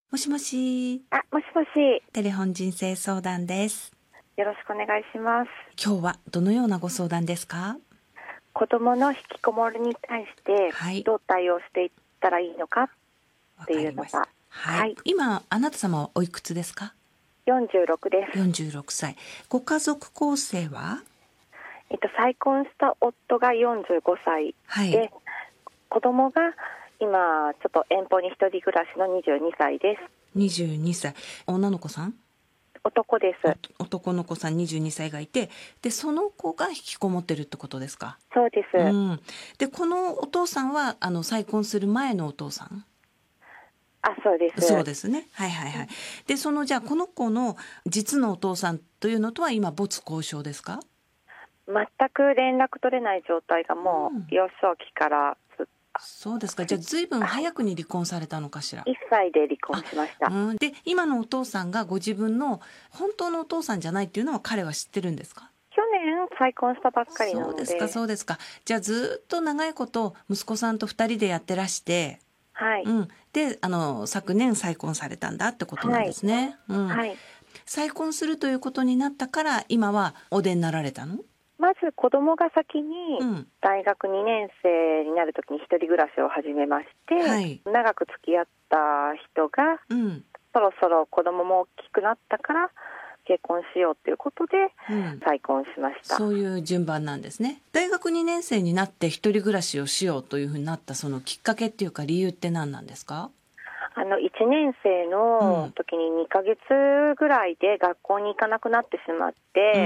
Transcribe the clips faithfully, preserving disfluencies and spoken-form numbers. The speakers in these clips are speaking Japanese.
もしもし。 あ、もしもし。 テレフォン人生相談です。 よろしくお願いします。 今日はどのようなご相談ですか？ 子供の引きこもりに対してどう対応していったらいいのかっていうのが、 はいはい、 今あなた様はおいくつですか？ よんじゅうろくです。 よんじゅうろくさい。ご家族構成は？ えっと、再婚した夫がよんじゅうごさいで、 はい、 子供が今ちょっと遠方に一人暮らしのにじゅうにさいです。 にじゅうにさい。女の子さん？ 男です。 男の子さんにじゅうにさいがいて、でその子が引きこもってるってことですか？ そうです。 うん、でこのお父さんはあの再婚する前のお父さん？ あ、そうです。 そうですね。はいはいはい。でそのじゃあこの子の実のお父さんというのとは今没交渉ですか？ 全く連絡取れない状態がもう幼少期からずっと、 そうですか。じゃあ随分早くに離婚されたのかしら。 いっさいで離婚しました。 うん、で今のお父さんがご自分の本当のお父さんじゃないっていうのは彼は知ってるんですか？ 去年再婚したばっかりなので。 そうですかそうですか。じゃあずっと長いこと息子さんとふたりでやってらして、 はい、 うん、であの昨年再婚されたんだってことなんですね。はい、うんはい、 再婚するということになったから今はお出になられたの？ まず子供が先に大学にねん生になるときに一人暮らしを始めまして、 はい、 長く付き合った人が、 うん、 そろそろ子供も大きくなったから結婚しようということで再婚しました、 うん、そういう順番なんですね。大学にねん生になって一人暮らしをしようというふうになったそのきっかけっていうか理由って何なんですか？ あのいちねん生の時ににかげつぐらいで学校に行かなくなってしまって、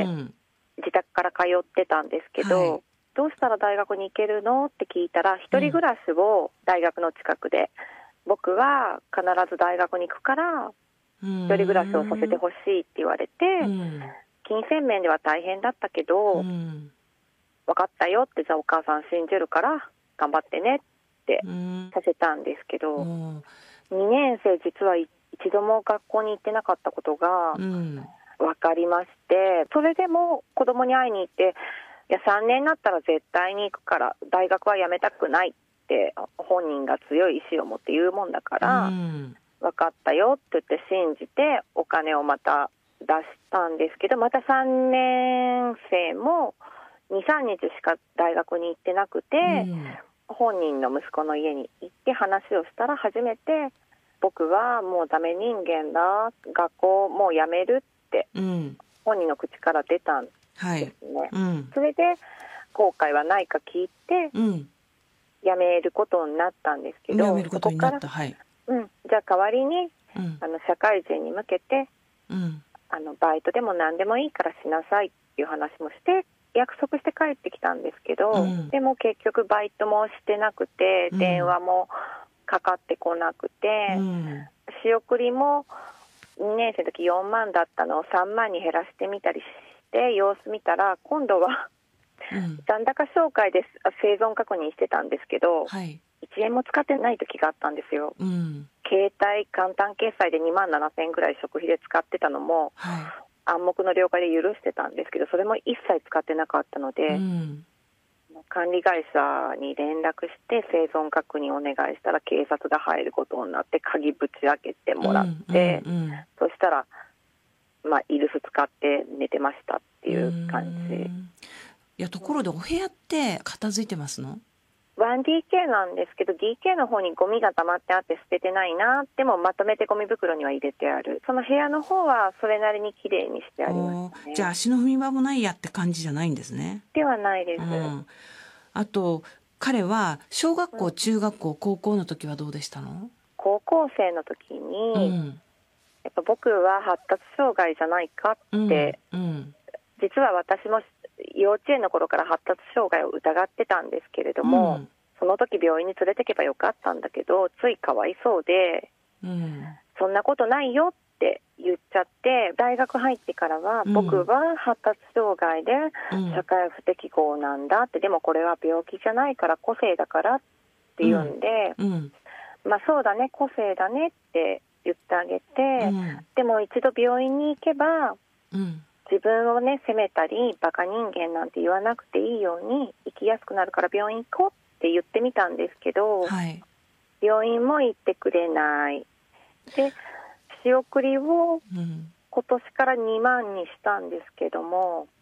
うん、自宅から通ってたんですけど、はい、どうしたら大学に行けるのって聞いたら、一人暮らしを大学の近くで、うん、僕は必ず大学に行くから一人暮らしをさせてほしいって言われて、うん、金銭面では大変だったけど、うん、分かったよって、じゃあお母さん信じるから頑張ってねってさせたんですけど、うん、にねん生実は一度も学校に行ってなかったことが分かりまして、それでも子供に会いに行って、いやさんねんになったら絶対に行くから大学は辞めたくないって本人が強い意志を持って言うもんだから、うん、分かったよって言って信じてお金をまた出したんですけど、またさんねん生もに、さんにちしか大学に行ってなくて、うん、本人の息子の家に行って話をしたら初めて、僕はもうダメ人間だ、学校もう辞めるって本人の口から出たんですね、はいうん、それで後悔はないか聞いて、うん、辞めることになったんですけど、 辞めることになった、はい、 うん、じゃあ代わりに、うん、あの社会人に向けて、うん、あのバイトでも何でもいいからしなさいっていう話もして約束して帰ってきたんですけど、うん、でも結局バイトもしてなくて、うん、電話もかかってこなくて、うん、仕送りもにねん生の時よんまんだったのをさんまんに減らしてみたりして様子見たら、今度は、うん、残高照会で生存確認してたんですけど、はい、いちえんも使ってない時があったんですよ、うん、携帯簡単決済でにまんななせんえんぐらい食費で使ってたのも、はい、暗黙の了解で許してたんですけど、それも一切使ってなかったので、うん、管理会社に連絡して生存確認お願いしたら警察が入ることになって鍵ぶち開けてもらって、うんうんうん、そしたら、まあ、イルス使って寝てましたっていう感じ。 いやところでお部屋って片付いてますの？ ワンディーケー なんですけど ディーケー の方にゴミが溜まってあって捨ててないな、でもまとめてゴミ袋には入れてある。その部屋の方はそれなりに綺麗にしてありますね。 じゃあ足の踏み場もないやって感じじゃないんですね。 ではないです、うん、 あと彼は小学校、うん、中学校、高校の時はどうでしたの？ 高校生の時に、うん、やっぱ僕は発達障害じゃないかって、うんうん、実は私も幼稚園の頃から発達障害を疑ってたんですけれども、うん、その時病院に連れてけばよかったんだけど、ついかわいそうで、うん、そんなことないよって言っちゃって、大学入ってからは、うん、僕は発達障害で社会不適合なんだって、うん、でもこれは病気じゃないから個性だからって言うんで、うんうん、まあそうだね、個性だねって言ってあげて、うん、でも一度病院に行けば、うん自分をね責めたりバカ人間なんて言わなくていいように生きやすくなるから病院行こうって言ってみたんですけど、はい、病院も行ってくれない。 で仕送りを今年からにまんにしたんですけども、うん、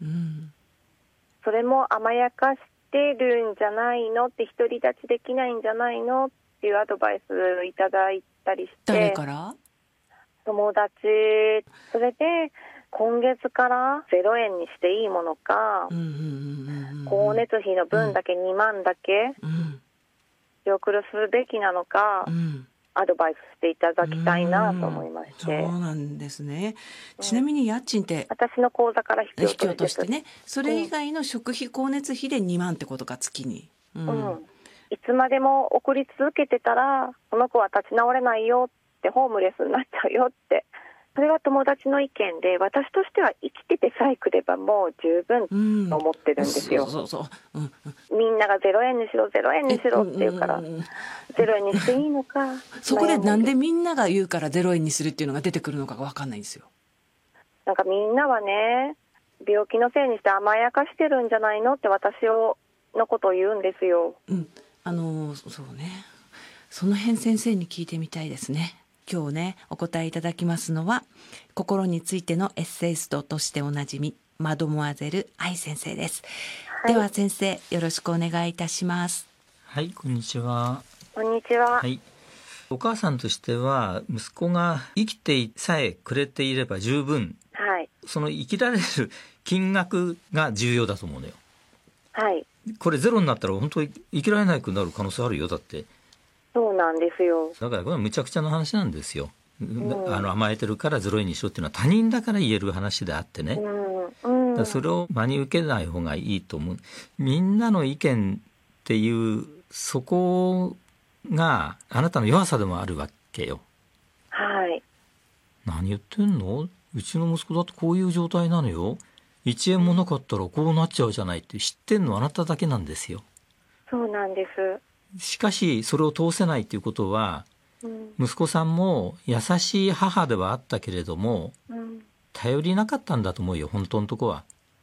それも甘やかしてるんじゃないのって、独り立ちできないんじゃないのっていうアドバイスいただいたりして。 誰から？ 友達。それで今月からゼロえんにしていいものか、うんうんうんうん、光熱費の分だけにまんだけ仕送りするべきなのか、うん、アドバイスしていただきたいなと思いまして。 そうなんですね。ちなみに家賃って、 うん、私の口座から引き落とし引き落としてね、それ以外の食費光熱費でにまんってことか、月に、 うんうん、いつまでも送り続けてたらこの子は立ち直れないよって、ホームレスになっちゃうよって、それは友達の意見で、私としては生きててさえくればもう十分と思ってるんですよ。みんながゼロえんにしろゼロえんにしろって言うから、ゼロえんにしていいのか。 そこでなんでみんなが言うからゼロえんにするっていうのが出てくるのかが分かんないんですよ。 なんかみんなはね、病気のせいにして甘やかしてるんじゃないのって私をのことを言うんですよ。 うん、あのそうね、その辺先生に聞いてみたいですね。今日ねお答えいただきますのは、心についてのエッセイストとしておなじみマドモアゼル愛先生です、はい、では先生よろしくお願いいたします。 はい、こんにちは。 こんにちは。 はい、お母さんとしては息子が生きてさえくれていれば十分、はい、その生きられる金額が重要だと思うのよ。はい、これゼロになったら本当に生きられなくなる可能性あるよ。だってそうなんですよ。 だからこれはむちゃくちゃな話なんですよ、うん、あの甘えてるからゼロえんにしろっていうのは他人だから言える話であってね、うんうん、だからそれを真に受けない方がいいと思う。みんなの意見っていうそこがあなたの弱さでもあるわけよ。はい。何言ってんの、うちの息子だってこういう状態なのよ、いちえんもなかったらこうなっちゃうじゃないって知ってんのあなただけなんですよ。 そうなんです。 しかしそれを通せないということは、うん、息子さんも優しい母ではあったけれども、うん、頼りなかったんだと思うよ本当のとこは。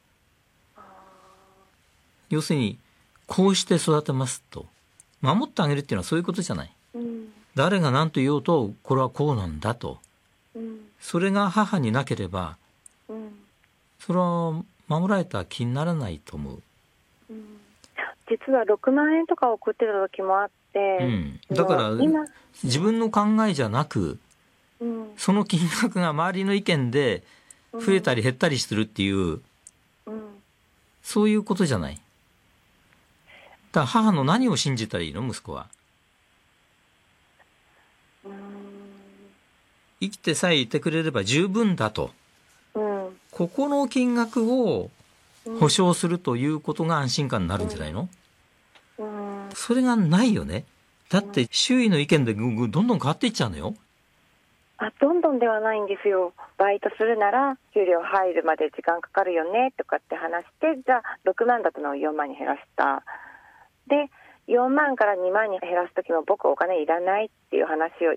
要するにこうして育てますと守ってあげるっていうのはそういうことじゃない、うん、誰が何と言おうとこれはこうなんだと、うん、それが母になければ、うん、それは守られた気にならないと思う、うん、 実はろくまんえんとか送ってた時もあって、うん、 だから自分の考えじゃなく、うん、その金額が周りの意見で増えたり減ったりするっていう、うん、そういうことじゃない。だから母の何を信じたらいいの息子は。うーん、生きてさえいてくれれば十分だと、うん、ここの金額を保証するということが安心感になるんじゃないの、うんうん、それがないよね。だって周囲の意見でどんどん変わっていっちゃうのよ。 あ、どんどんではないんですよ。バイトするなら給料入るまで時間かかるよねとかって話して、じゃあろくまんだったのをよんまんに減らした。でよんまんからにまんに減らすときも僕お金いらないっていう話をして、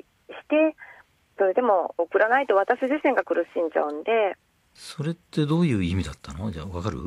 それでも送らないと私自身が苦しんじゃうんで。 それってどういう意味だったの？じゃあ分かる？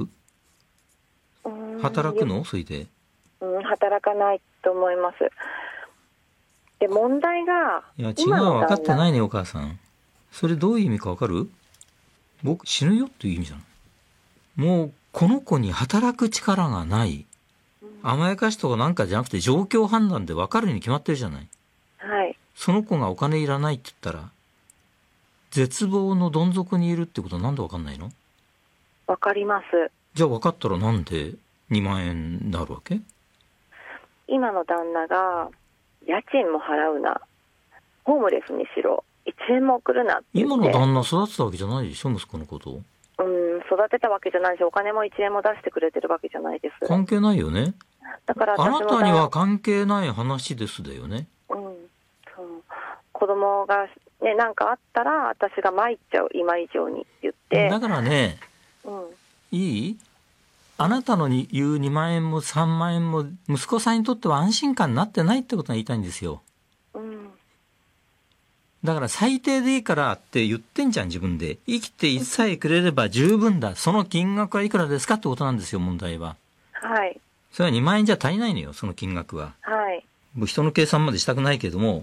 働くの？それで、 うん、働かないと思います。で問題がいや違う、分かってないねお母さん。それどういう意味か分かる？僕死ぬよっていう意味じゃん。もうこの子に働く力がない、甘やかしとかなんかじゃなくて状況判断で分かるに決まってるじゃない。はい。その子がお金いらないって言ったら絶望のどん底にいるってことはなんで分かんないの？ 分かります。 じゃあ分かったらなんでにまんえんになるわけ？ 今の旦那が家賃も払うな、ホームレスにしろ、いちえんも送るなって言って。 今の旦那育てたわけじゃないでしょ息子のことを。 うん、育てたわけじゃないし、お金もいちえんも出してくれてるわけじゃないです。 関係ないよね。 だから私あなたには関係ない話ですだよね。 うん、そう、子供がねなんかあったら私が参っちゃう、今以上にって言って。 だからね、うん、いい？あなたの言うにまんえんもさんまんえんも息子さんにとっては安心感になってないってことが言いたいんですよ、うん、だから最低でいいからって言ってんじゃん自分で。生きてさえくれれば十分だ、その金額はいくらですかってことなんですよ問題は。はい。それはにまんえんじゃ足りないのよその金額は。はい。人の計算までしたくないけれども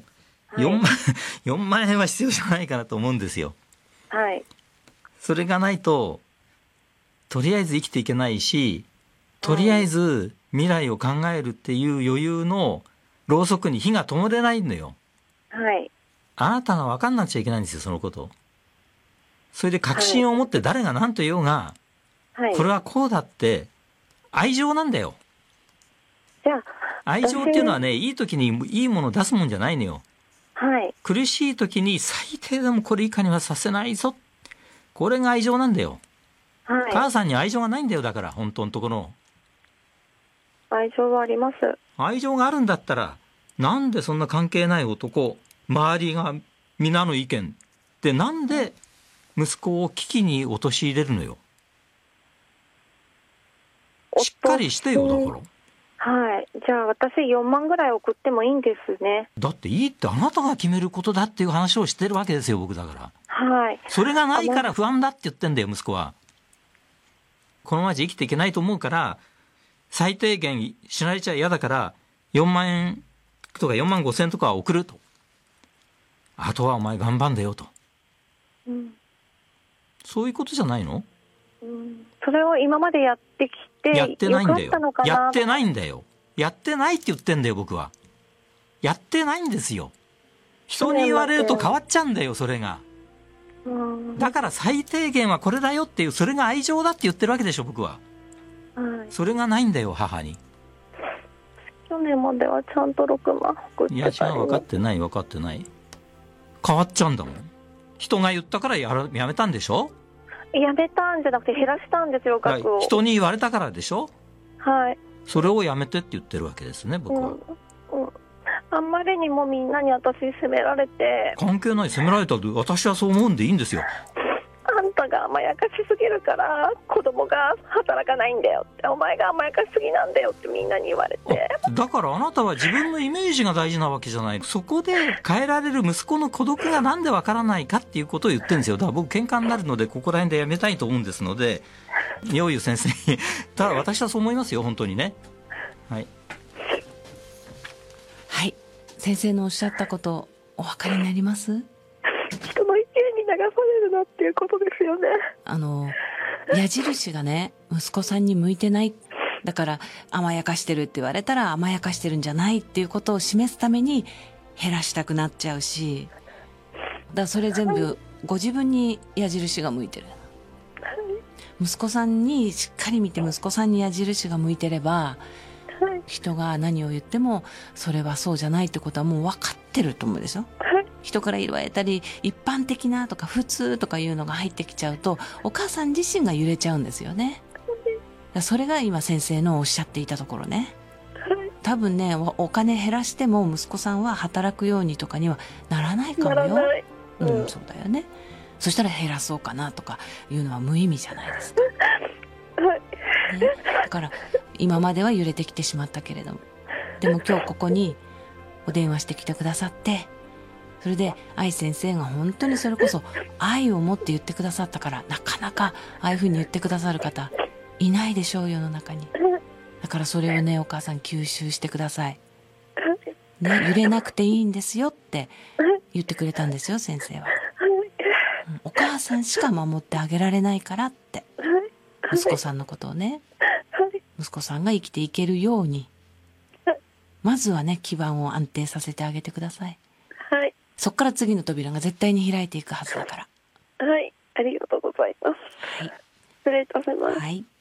はい、よんまん、よんまんえんは必要じゃないかなと思うんですよ。 はい。 それがないととりあえず生きていけないし、とりあえず未来を考えるっていう余裕のろうそくに火が灯れないのよ。 はい。 あなたが分かんなくちゃいけないんですよ、そのこと。それで確信を持って誰が何と言おうが、はい、これはこうだって愛情なんだよ。 じゃあ愛情っていうのはね、いい時にいいものを出すもんじゃないのよ。 はい。 苦しい時に最低でもこれ以下にはさせないぞ。これが愛情なんだよ。はい、母さんに愛情がないんだよ、だから本当のところ。 愛情はあります。 愛情があるんだったら、なんでそんな関係ない男、周りが皆の意見で、なんで息子を危機に陥れるのよ。しっかりしてよ、だから。 はい。じゃあ私よんまんぐらい送ってもいいんですね。 だっていいってあなたが決めることだっていう話をしてるわけですよ、僕だから。 はい。 それがないから不安だって言ってんだよ、息子は。このままじゃ生きていけないと思うから、最低限死なれちゃ嫌だからよんまんえんとかよんまんごせんとかは送ると。あとはお前頑張んだよと。うん、そういうことじゃないの？ うん、それを今までやってきてやってないんだよ。やってないんだよ。 やってないって言ってんだよ、僕は。やってないんですよ。人に言われると変わっちゃうんだよ、それが。うん、だから最低限はこれだよっていう、それが愛情だって言ってるわけでしょ、僕は。はい、それがないんだよ、母に。 去年まではちゃんとろくまん送ってたり、ね、いや違う、 分かってない分かってない。変わっちゃうんだもん。人が言ったからやらやめたんでしょ。 やめたんじゃなくて減らしたんですよ、額を。 人に言われたからでしょ。 はい。 それをやめてって言ってるわけですね、僕は。 うんうん、あんまりにもみんなに私責められて。 関係ない、責められたって私はそう思うんでいいんですよ。 あんたが甘やかしすぎるから子供が働かないんだよって、お前が甘やかしすぎなんだよってみんなに言われて。 だからあなたは自分のイメージが大事なわけじゃない。そこで変えられる息子の孤独がなんでわからないかっていうことを言ってるんですよ。だから僕喧嘩になるのでここら辺でやめたいと思うんですので、ようゆ先生にただ私はそう思いますよ、本当にね。はい、 はい、先生のおっしゃったことお分かりになります？ 人の意見に流されるなっていうことですよね。 あの矢印がね、息子さんに向いてない、だから甘やかしてるって言われたら甘やかしてるんじゃないっていうことを示すために減らしたくなっちゃうし、だからそれ全部ご自分に矢印が向いてる。息子さんにしっかり見て、息子さんに矢印が向いてれば、人が何を言ってもそれはそうじゃないってことはもう分かってると思うでしょ。人から言われたり一般的なとか普通とかいうのが入ってきちゃうと、お母さん自身が揺れちゃうんですよね。それが今先生のおっしゃっていたところね。多分ね、お金減らしても息子さんは働くようにとかにはならないかもよ。うん、うん、そうだよね。そしたら減らそうかなとかいうのは無意味じゃないですか。ね、だから今までは揺れてきてしまったけれども、でも今日ここにお電話してきてくださって、それで愛先生が本当にそれこそ愛を持って言ってくださったから、なかなかああいうふうに言ってくださる方いないでしょう、世の中に。だからそれをね、お母さん吸収してください、ね、揺れなくていいんですよって言ってくれたんですよ、先生は。お母さんしか守ってあげられないからって、息子さんのことをね、息子さんが生きていけるように、まずはね、基盤を安定させてあげてください。 はい。 そっから次の扉が絶対に開いていくはずだから。 はい、ありがとうございます。はい。失礼いたします。 はい。